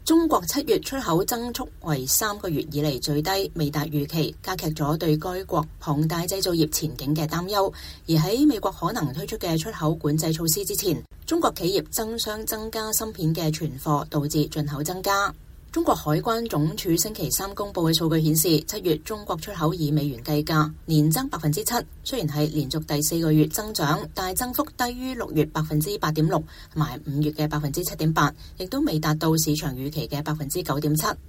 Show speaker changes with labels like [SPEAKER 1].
[SPEAKER 1] 中國7月出口增速為3個月以嚟最低，未達預期，加劇咗對該國龐大製造業前景嘅擔憂。而喺美國可能推出嘅出口管制措施之前，中國企業爭相增加芯片嘅存貨，導致進口增加。中國海關總署星期3公布嘅數據顯示，7月中國出口以美元計價，年增7%，雖然係連續第4個月增長，但係增幅低於6月8.6%同埋5月嘅7.8%，亦都未達到市場預期嘅9.7%。